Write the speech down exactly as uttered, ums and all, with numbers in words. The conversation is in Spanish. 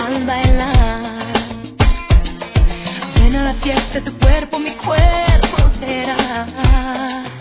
al bailar. Ven a la fiesta, tu cuerpo, mi cuerpo será.